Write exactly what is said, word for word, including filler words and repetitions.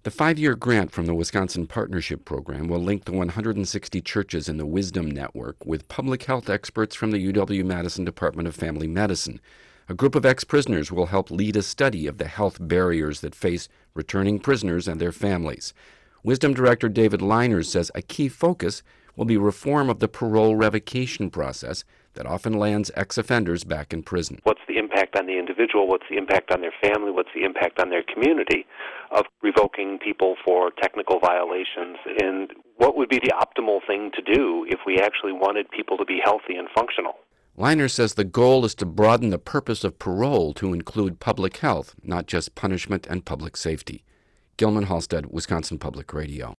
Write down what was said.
The five-year grant from the Wisconsin Partnership Program will link the one hundred sixty churches in the Wisdom Network with public health experts from the U W-Madison Department of Family Medicine. A group of ex-prisoners will help lead a study of the health barriers that face returning prisoners and their families. Wisdom Director David Liners says a key focus will be reform of the parole revocation process that often lands ex-offenders back in prison. What's the impact on the individual? What's the impact on their family? What's the impact on their community of revoking people for technical violations? And what would be the optimal thing to do if we actually wanted people to be healthy and functional? Liners says the goal is to broaden the purpose of parole to include public health, not just punishment and public safety. Gilman Halstead, Wisconsin Public Radio.